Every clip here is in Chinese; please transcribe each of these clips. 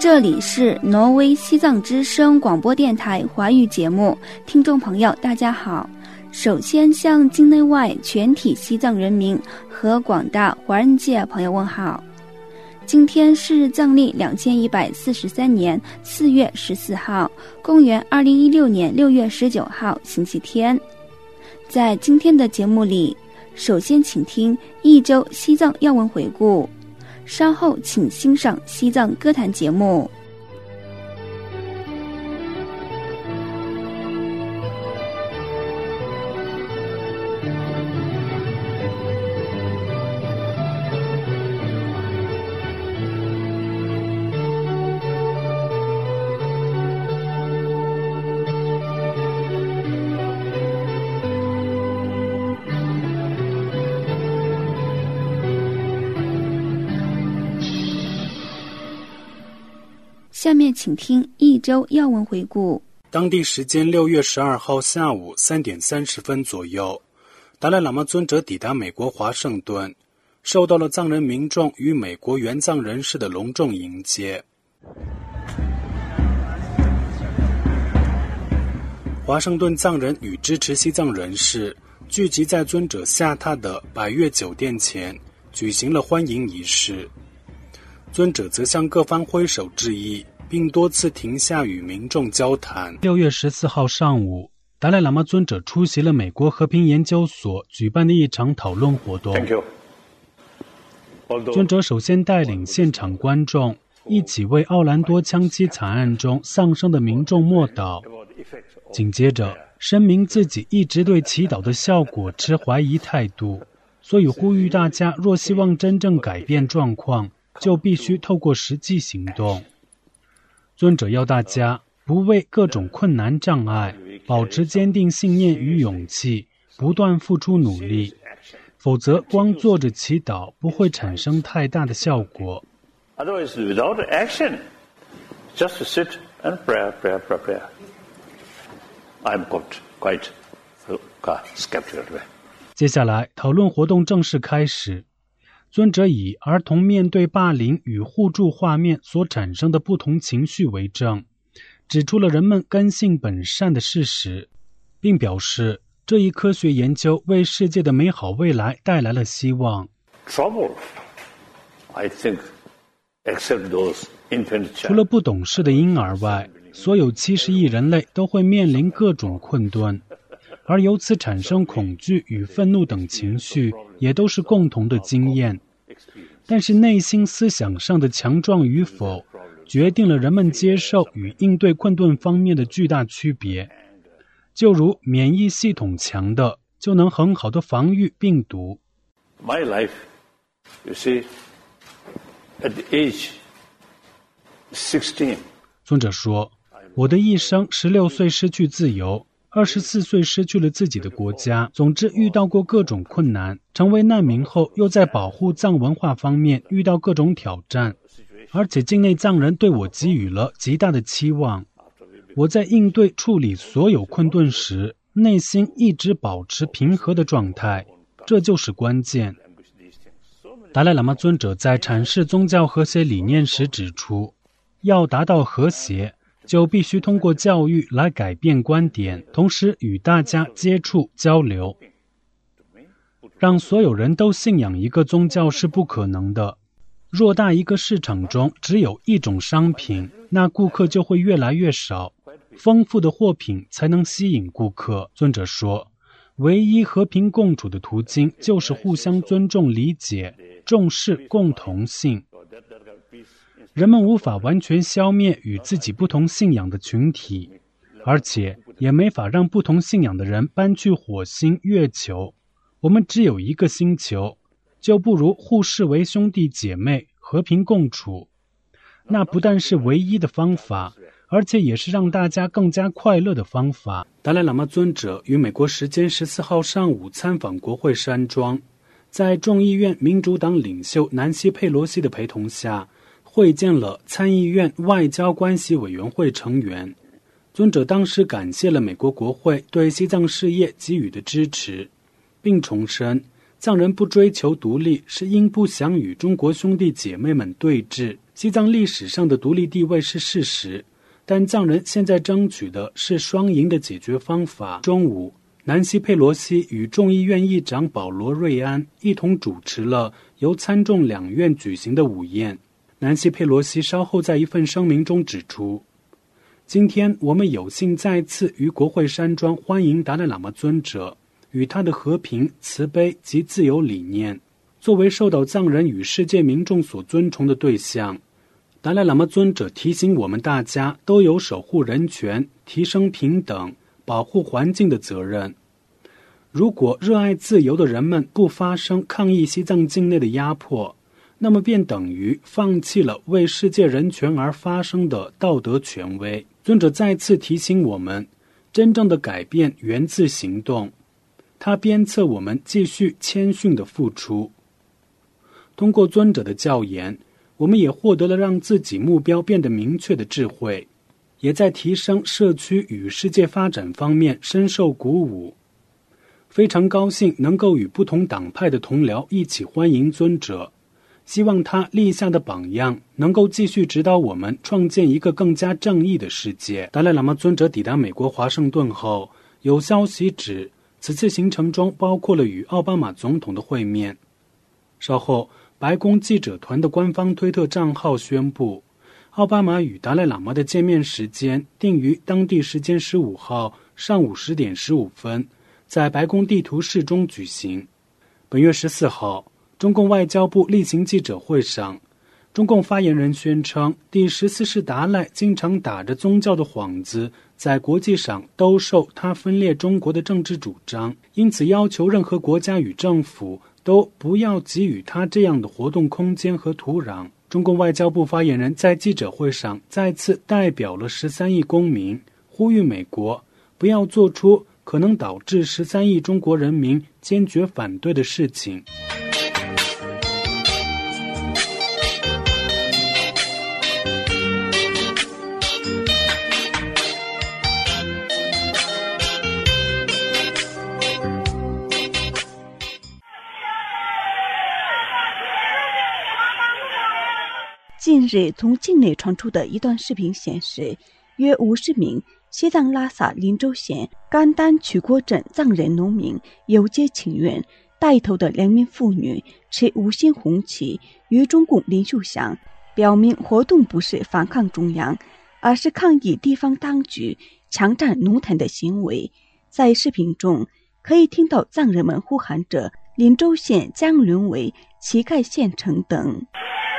这里是挪威西藏之声广播电台华语节目，听众朋友大家好。首先向境内外全体西藏人民和广大华人界朋友问好。今天是藏历2143年4月14号，公元2016年6月19号，星期天。在今天的节目里，首先请听一周西藏要闻回顾，稍后请欣赏西藏歌坛节目。下面请听一周要闻回顾。 当地时间6月12号下午3点30分左右，达赖喇嘛尊者抵达美国华盛顿，受到了藏人民众与美国援藏人士的隆重迎接。华盛顿藏人与支持西藏人士聚集在尊者下榻的百悦酒店前，举行了欢迎仪式。尊者则向各方挥手致意，并多次停下与民众交谈。6月14号上午，达赖喇嘛尊者出席了美国和平研究所举办的一场讨论活动。尊者首先带领现场观众一起为奥兰多枪击惨案中丧生的民众默祷，紧接着声明自己一直对祈祷的效果持怀疑态度，所以呼吁大家若希望真正改变状况，就必须透过实际行动。尊者要大家不畏各种困难障碍，保持坚定信念与勇气，不断付出努力，否则光坐着祈祷不会产生太大的效果。 Otherwise, without action, just sit and pray. I'm quite skeptical. 接下来，讨论活动正式开始。尊者以儿童面对霸凌与互助画面所产生的不同情绪为证，指出了人们根性本善的事实，并表示这一科学研究为世界的美好未来带来了希望。 Trouble, I think, except those infant children. 除了不懂事的婴儿外，所有70亿人类都会面临各种困顿，而由此产生恐惧与愤怒等情绪也都是共同的经验。但是内心思想上的强壮与否，决定了人们接受与应对困顿方面的巨大区别。就如免疫系统强的，就能很好的防御病毒。 My life, you see, at the age 16. 尊者说，我的一生16岁失去自由，24岁失去了自己的国家，总之遇到过各种困难，成为难民后又在保护藏文化方面遇到各种挑战，而且境内藏人对我给予了极大的期望。我在应对处理所有困顿时，内心一直保持平和的状态，这就是关键。达赖喇嘛尊者在阐释宗教和谐理念时指出，要达到和谐，就必须通过教育来改变观点，同时与大家接触交流。让所有人都信仰一个宗教是不可能的。偌大一个市场中只有一种商品，那顾客就会越来越少，丰富的货品才能吸引顾客。尊者说，唯一和平共处的途径就是互相尊重理解，重视共同性。人们无法完全消灭与自己不同信仰的群体，而且也没法让不同信仰的人搬去火星、月球。我们只有一个星球，就不如互视为兄弟姐妹，和平共处。那不但是唯一的方法，而且也是让大家更加快乐的方法。达赖喇嘛尊者于美国时间14号上午参访国会山庄，在众议院民主党领袖南希·佩罗西的陪同下，会见了参议院外交关系委员会成员。尊者当时感谢了美国国会对西藏事业给予的支持，并重申藏人不追求独立，是因不想与中国兄弟姐妹们对峙。西藏历史上的独立地位是事实，但藏人现在争取的是双赢的解决方法。中午，南希·佩罗西与众议院议长保罗·瑞安一同主持了由参众两院举行的午宴。南希·佩罗西稍后在一份声明中指出，今天我们有幸再次于国会山庄欢迎达赖喇嘛尊者与他的和平、慈悲及自由理念。作为受到藏人与世界民众所尊崇的对象，达赖喇嘛尊者提醒我们大家都有守护人权、提升平等、保护环境的责任。如果热爱自由的人们不发声抗议西藏境内的压迫，那么便等于放弃了为世界人权而发声的道德权威。尊者再次提醒我们，真正的改变源自行动。他鞭策我们继续谦逊的付出。通过尊者的教言，我们也获得了让自己目标变得明确的智慧，也在提升社区与世界发展方面深受鼓舞。非常高兴能够与不同党派的同僚一起欢迎尊者，希望他立下的榜样能够继续指导我们创建一个更加正义的世界。达赖喇嘛尊者抵达美国华盛顿后，有消息指此次行程中包括了与奥巴马总统的会面。稍后，白宫记者团的官方推特账号宣布，奥巴马与达赖喇嘛的见面时间定于当地时间15号上午10点15分，在白宫地图室中举行。本月14号，中共外交部例行记者会上，中共发言人宣称，第14世达赖经常打着宗教的幌子，在国际上兜售他分裂中国的政治主张，因此要求任何国家与政府都不要给予他这样的活动空间和土壤。中共外交部发言人在记者会上再次代表了13亿公民，呼吁美国不要做出可能导致13亿中国人民坚决反对的事情。 近日从境内传出的一段视频显示，约50名西藏拉萨林州县甘丹曲郭镇藏人农民游街请愿，带头的2名妇女持5星红旗与中共领袖像，表明活动不是反抗中央，而是抗议地方当局强占农田的行为。在视频中可以听到藏人们呼喊着林州县将沦为乞丐县城等。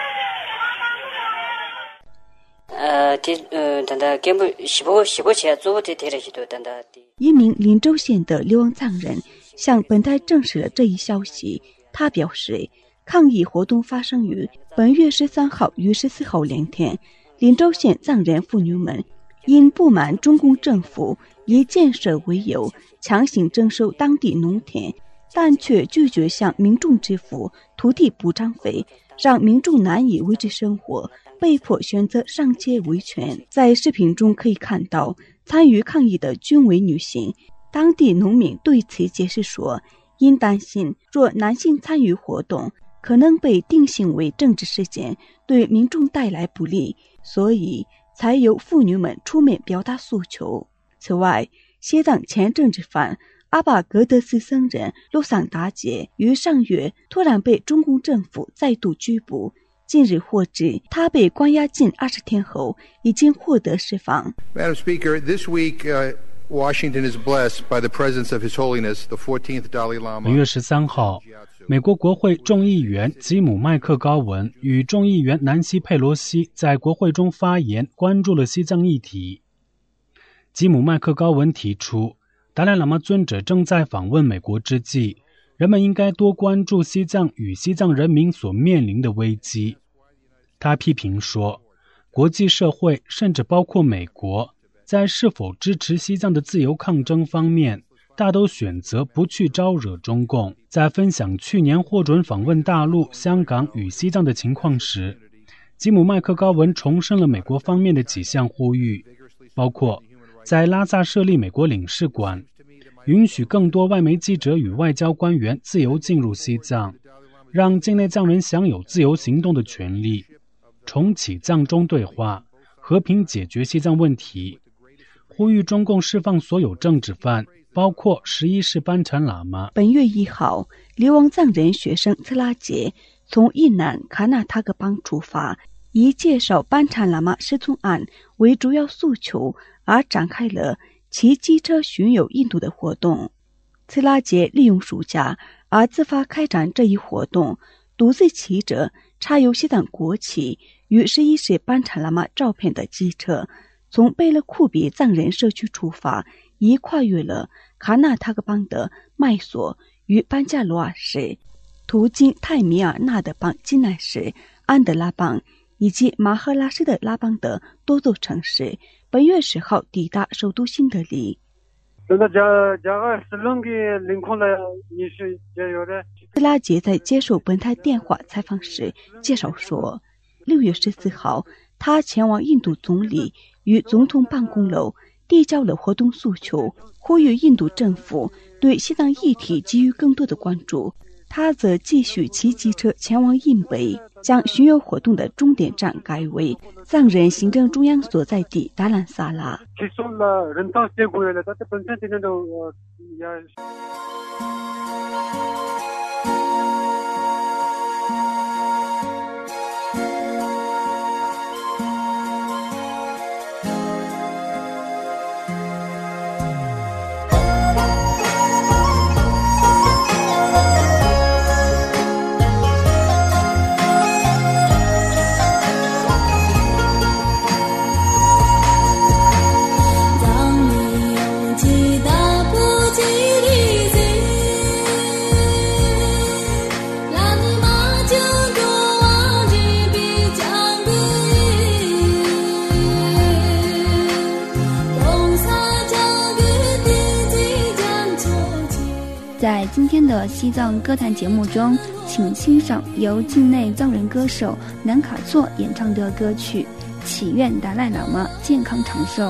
一名林州县的流亡藏人向本台证实了这一消息。他表示，抗议活动发生于本月13号与14号2天。林州县藏人妇女们因不满中共政府以建设为由强行征收当地农田，但却拒绝向民众支付土地补偿费，让民众难以维持生活，被迫选择上街维权。在视频中可以看到，参与抗议的均为女性。当地农民对此解释说，因担心若男性参与活动可能被定性为政治事件，对民众带来不利，所以才由妇女们出面表达诉求。此外，西藏前政治犯阿巴格德斯僧人洛桑达杰于上月突然被中共政府再度拘捕，近日获知他被关押近20天后已经获得释放。 Madam Speaker, this week, Washington is blessed by the presence of His Holiness, the 14th Dalai Lama. 本月13号，美国国会众议员吉姆·麦克高文与众议员南希·佩罗西在国会中发言，关注了西藏议题。吉姆·麦克高文提出，达赖喇嘛尊者正在访问美国之际，人们应该多关注西藏与西藏人民所面临的危机。他批评说，国际社会甚至包括美国，在是否支持西藏的自由抗争方面，大都选择不去招惹中共。在分享去年获准访问大陆、香港与西藏的情况时，吉姆·麦克高文重申了美国方面的几项呼吁，包括在拉萨设立美国领事馆， 允许更多外媒记者与外交官员自由进入西藏，让境内藏人享有自由行动的权利，重启藏中对话，和平解决西藏问题，呼吁中共释放所有政治犯，包括11世班禅喇嘛。 本月1号，流亡藏人学生策拉杰从伊南卡纳塔格邦出发，以介绍班禅喇嘛失踪案为主要诉求而展开了骑机车巡游印度的活动。策拉杰利用暑假而自发开展这一活动，独自骑着插有西藏国旗与11世班禅喇嘛照片的机车，从贝勒库比藏人社区出发，已跨越了卡纳塔格邦的麦索与班加罗尔市，途经泰米尔纳德邦金奈市、安德拉邦以及马赫拉施的拉邦的多座城市，本月10号抵达首都新德里。策拉杰在接受本台电话采访时介绍说，6月14号，他前往印度总理与总统办公楼递交了活动诉求，呼吁印度政府对西藏议题给予更多的关注。他则继续骑机车前往印北，将巡游活动的终点站改为藏人行政中央所在地达兰萨拉。 在今天的西藏歌坛节目中，请欣赏由境内藏人歌手南卡措演唱的歌曲《祈愿达赖喇嘛健康长寿》。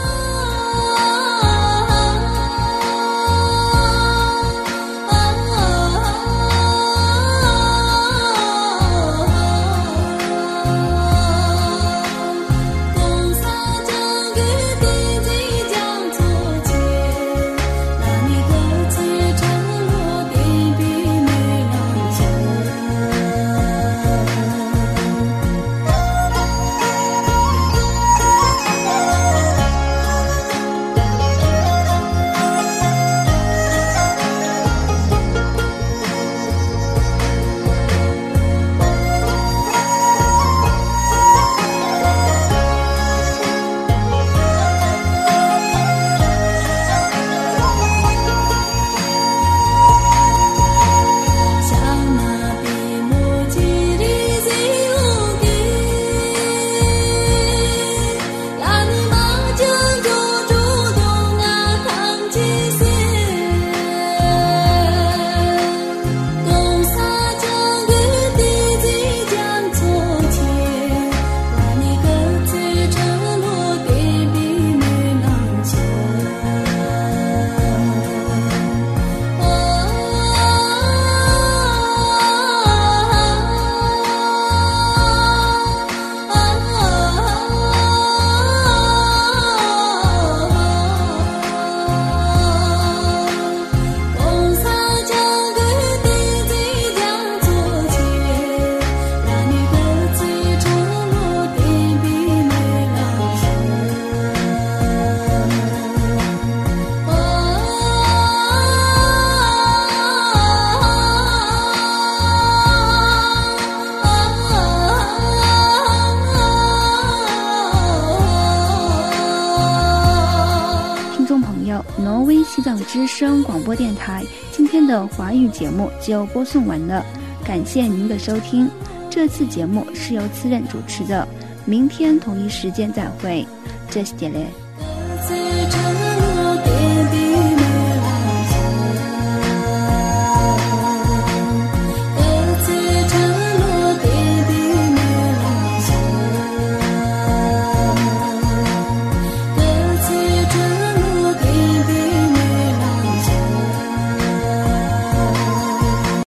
挪威西藏之声广播电台今天的华语节目就播送完了，感谢您的收听。这次节目是由次任主持的，明天同一时间再会，这是杰雷。